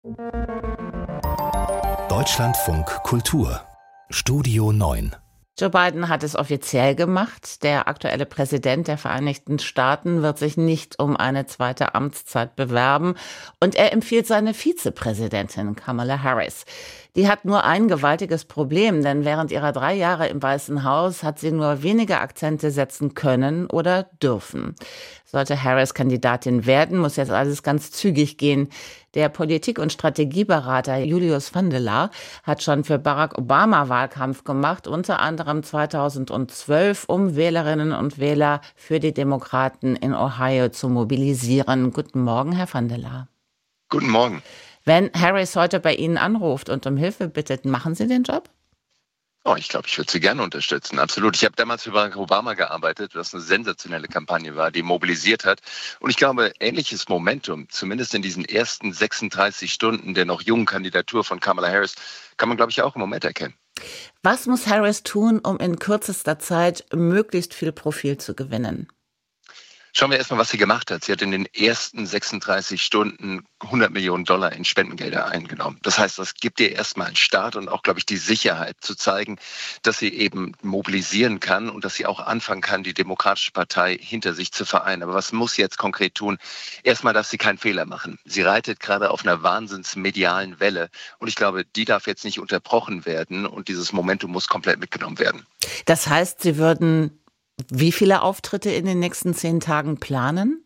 Deutschlandfunk Kultur Studio 9. Joe Biden hat es offiziell gemacht. Der aktuelle Präsident der Vereinigten Staaten wird sich nicht um eine zweite Amtszeit bewerben. Und er empfiehlt seine Vizepräsidentin Kamala Harris. Die hat nur ein gewaltiges Problem, denn während ihrer 3 Jahre im Weißen Haus hat sie nur wenige Akzente setzen können oder dürfen. Sollte Harris Kandidatin werden, muss jetzt alles ganz zügig gehen. Der Politik- und Strategieberater Julius van der Laar hat schon für Barack Obama Wahlkampf gemacht, unter anderem 2012, um Wählerinnen und Wähler für die Demokraten in Ohio zu mobilisieren. Guten Morgen, Herr van der Laar. Guten Morgen. Wenn Harris heute bei Ihnen anruft und um Hilfe bittet, machen Sie den Job? Oh, ich glaube, ich würde sie gerne unterstützen, absolut. Ich habe damals für Barack Obama gearbeitet, was eine sensationelle Kampagne war, die mobilisiert hat. Und ich glaube, ähnliches Momentum, zumindest in diesen ersten 36 Stunden der noch jungen Kandidatur von Kamala Harris, kann man, glaube ich, auch im Moment erkennen. Was muss Harris tun, um in kürzester Zeit möglichst viel Profil zu gewinnen? Schauen wir erstmal, was sie gemacht hat. Sie hat in den ersten 36 Stunden $100 Millionen in Spendengelder eingenommen. Das heißt, das gibt ihr erstmal einen Start und auch, glaube ich, die Sicherheit zu zeigen, dass sie eben mobilisieren kann und dass sie auch anfangen kann, die Demokratische Partei hinter sich zu vereinen. Aber was muss sie jetzt konkret tun? Erstmal darf sie keinen Fehler machen. Sie reitet gerade auf einer wahnsinnsmedialen Welle und ich glaube, die darf jetzt nicht unterbrochen werden und dieses Momentum muss komplett mitgenommen werden. Das heißt, Sie würden wie viele Auftritte in den nächsten 10 Tagen planen?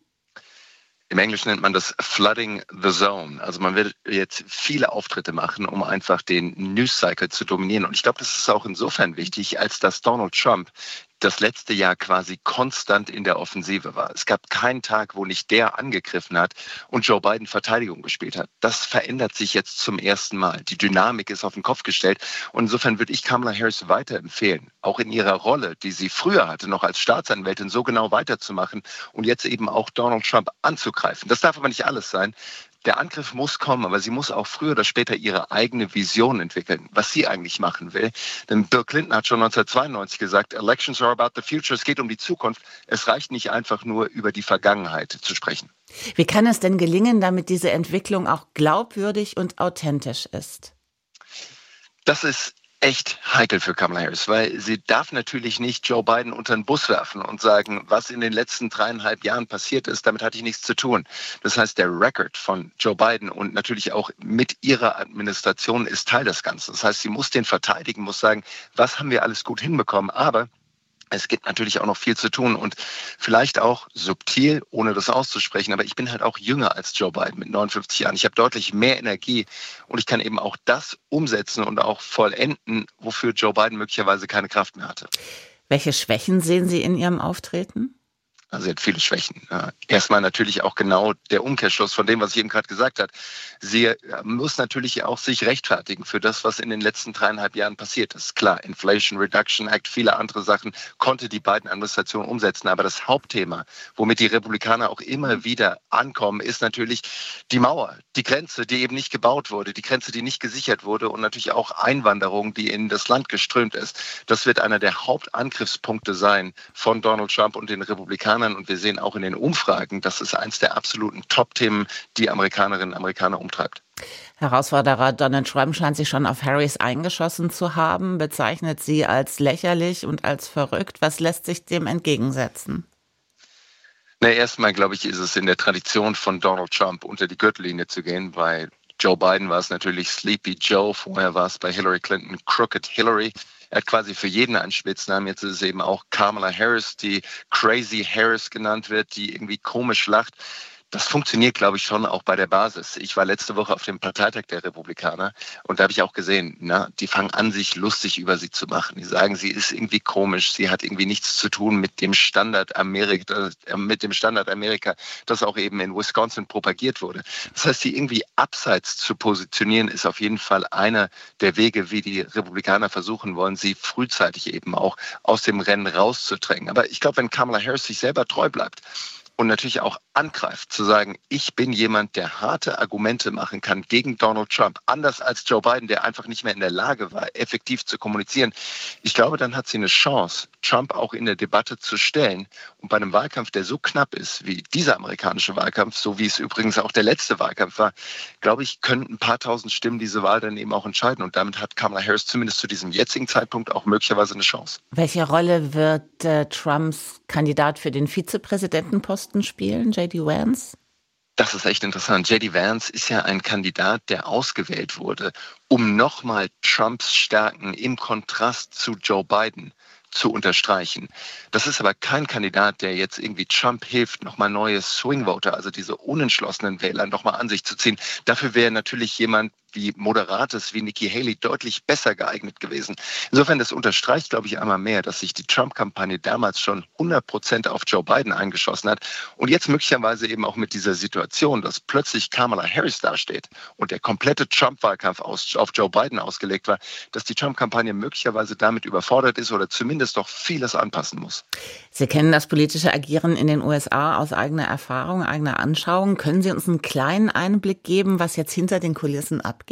Im Englischen nennt man das Flooding the Zone. Also man wird jetzt viele Auftritte machen, um einfach den News-Cycle zu dominieren. Und ich glaube, das ist auch insofern wichtig, als dass Donald Trump das letzte Jahr quasi konstant in der Offensive war. Es gab keinen Tag, wo nicht der angegriffen hat und Joe Biden Verteidigung gespielt hat. Das verändert sich jetzt zum ersten Mal. Die Dynamik ist auf den Kopf gestellt. Und insofern würde ich Kamala Harris weiterempfehlen, auch in ihrer Rolle, die sie früher hatte, noch als Staatsanwältin, so genau weiterzumachen und jetzt eben auch Donald Trump anzugreifen. Das darf aber nicht alles sein. Der Angriff muss kommen, aber sie muss auch früher oder später ihre eigene Vision entwickeln, was sie eigentlich machen will. Denn Bill Clinton hat schon 1992 gesagt, Elections are about the future, es geht um die Zukunft. Es reicht nicht einfach nur über die Vergangenheit zu sprechen. Wie kann es denn gelingen, damit diese Entwicklung auch glaubwürdig und authentisch ist? Das ist echt heikel für Kamala Harris, weil sie darf natürlich nicht Joe Biden unter den Bus werfen und sagen, was in den letzten 3,5 Jahren passiert ist, damit hatte ich nichts zu tun. Das heißt, der Record von Joe Biden und natürlich auch mit ihrer Administration ist Teil des Ganzen. Das heißt, sie muss den verteidigen, muss sagen, was haben wir alles gut hinbekommen, aber es gibt natürlich auch noch viel zu tun und vielleicht auch subtil, ohne das auszusprechen. Aber ich bin halt auch jünger als Joe Biden mit 59 Jahren. Ich habe deutlich mehr Energie und ich kann eben auch das umsetzen und auch vollenden, wofür Joe Biden möglicherweise keine Kraft mehr hatte. Welche Schwächen sehen Sie in Ihrem Auftreten? Also sie hat viele Schwächen. Erstmal natürlich auch genau der Umkehrschluss von dem, was ich eben gerade gesagt habe. Sie muss natürlich auch sich rechtfertigen für das, was in den letzten 3,5 Jahren passiert ist. Klar, Inflation Reduction Act, viele andere Sachen konnte die Biden-Administration umsetzen. Aber das Hauptthema, womit die Republikaner auch immer wieder ankommen, ist natürlich die Mauer, die Grenze, die eben nicht gebaut wurde, die Grenze, die nicht gesichert wurde und natürlich auch Einwanderung, die in das Land geströmt ist. Das wird einer der Hauptangriffspunkte sein von Donald Trump und den Republikanern. Und wir sehen auch in den Umfragen, das ist eines der absoluten Top-Themen, die Amerikanerinnen und Amerikaner umtreibt. Herausforderer Donald Trump scheint sich schon auf Harris eingeschossen zu haben, bezeichnet sie als lächerlich und als verrückt. Was lässt sich dem entgegensetzen? Erstmal, glaube ich, ist es in der Tradition von Donald Trump, unter die Gürtellinie zu gehen. Bei Joe Biden war es natürlich Sleepy Joe, vorher war es bei Hillary Clinton Crooked Hillary. Er hat quasi für jeden einen Spitznamen. Jetzt ist es eben auch Kamala Harris, die Crazy Harris genannt wird, die irgendwie komisch lacht. Das funktioniert, glaube ich, schon auch bei der Basis. Ich war letzte Woche auf dem Parteitag der Republikaner und da habe ich auch gesehen, die fangen an, sich lustig über sie zu machen. Die sagen, sie ist irgendwie komisch, sie hat irgendwie nichts zu tun mit dem Standard Amerika, das auch eben in Wisconsin propagiert wurde. Das heißt, sie irgendwie abseits zu positionieren, ist auf jeden Fall einer der Wege, wie die Republikaner versuchen wollen, sie frühzeitig eben auch aus dem Rennen rauszudrängen. Aber ich glaube, wenn Kamala Harris sich selber treu bleibt, und natürlich auch angreift, zu sagen, ich bin jemand, der harte Argumente machen kann gegen Donald Trump, anders als Joe Biden, der einfach nicht mehr in der Lage war, effektiv zu kommunizieren. Ich glaube, dann hat sie eine Chance, Trump auch in der Debatte zu stellen. Und bei einem Wahlkampf, der so knapp ist wie dieser amerikanische Wahlkampf, so wie es übrigens auch der letzte Wahlkampf war, glaube ich, könnten ein paar tausend Stimmen diese Wahl dann eben auch entscheiden. Und damit hat Kamala Harris zumindest zu diesem jetzigen Zeitpunkt auch möglicherweise eine Chance. Welche Rolle wird Trumps Kandidat für den Vizepräsidentenposten spielen, J.D. Vance? Das ist echt interessant. J.D. Vance ist ja ein Kandidat, der ausgewählt wurde, um nochmal Trumps Stärken im Kontrast zu Joe Biden zu unterstreichen. Das ist aber kein Kandidat, der jetzt irgendwie Trump hilft, nochmal neue Swing-Voter, also diese unentschlossenen Wähler, nochmal an sich zu ziehen. Dafür wäre natürlich jemand wie Moderates, wie Nikki Haley deutlich besser geeignet gewesen. Insofern, das unterstreicht, glaube ich, einmal mehr, dass sich die Trump-Kampagne damals schon 100% auf Joe Biden eingeschossen hat und jetzt möglicherweise eben auch mit dieser Situation, dass plötzlich Kamala Harris dasteht und der komplette Trump-Wahlkampf auf Joe Biden ausgelegt war, dass die Trump-Kampagne möglicherweise damit überfordert ist oder zumindest doch vieles anpassen muss. Sie kennen das politische Agieren in den USA aus eigener Erfahrung, eigener Anschauung. Können Sie uns einen kleinen Einblick geben, was jetzt hinter den Kulissen abgeht?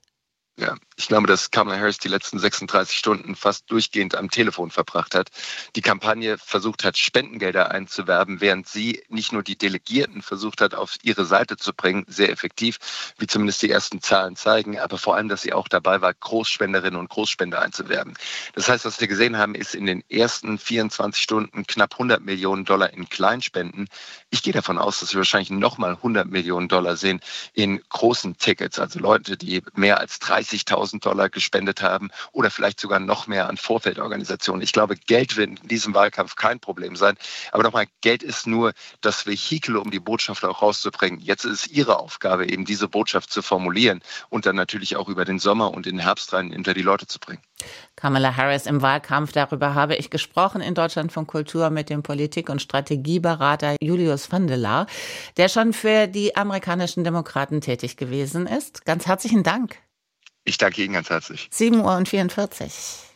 Ja, ich glaube, dass Kamala Harris die letzten 36 Stunden fast durchgehend am Telefon verbracht hat. Die Kampagne versucht hat, Spendengelder einzuwerben, während sie nicht nur die Delegierten versucht hat, auf ihre Seite zu bringen, sehr effektiv, wie zumindest die ersten Zahlen zeigen, aber vor allem, dass sie auch dabei war, Großspenderinnen und Großspender einzuwerben. Das heißt, was wir gesehen haben, ist in den ersten 24 Stunden knapp $100 Millionen in Kleinspenden. Ich gehe davon aus, dass wir wahrscheinlich nochmal $100 Millionen sehen in großen Tickets, also Leute, die mehr als $30.000 gespendet haben oder vielleicht sogar noch mehr an Vorfeldorganisationen. Ich glaube, Geld wird in diesem Wahlkampf kein Problem sein. Aber nochmal, Geld ist nur das Vehikel, um die Botschaft auch rauszubringen. Jetzt ist es ihre Aufgabe, eben diese Botschaft zu formulieren und dann natürlich auch über den Sommer und den Herbst rein hinter die Leute zu bringen. Kamala Harris im Wahlkampf, darüber habe ich gesprochen in Deutschlandfunk Kultur mit dem Politik- und Strategieberater Julius van der Laar, der schon für die amerikanischen Demokraten tätig gewesen ist. Ganz herzlichen Dank. Ich danke Ihnen ganz herzlich. 7:44 Uhr.